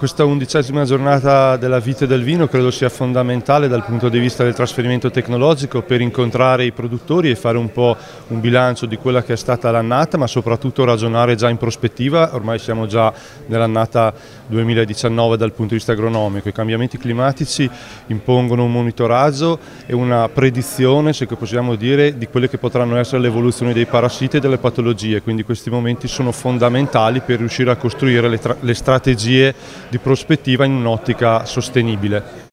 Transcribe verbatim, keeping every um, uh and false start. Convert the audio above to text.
questa undicesima giornata della vite del vino credo sia fondamentale dal punto di vista del trasferimento tecnologico per incontrare i produttori e fare un po' un bilancio di quella che è stata l'annata, ma soprattutto ragionare già in prospettiva. Ormai siamo già nell'annata duemiladiciannove dal punto di vista agronomico. I cambiamenti climatici impongono un monitoraggio e una predizione, se possiamo dire, di quelle che potranno essere le evoluzioni dei parassiti e delle patologie, quindi questi momenti sono fondamentali per riuscire a costruire le, le strategie di prospettiva in un'ottica sostenibile.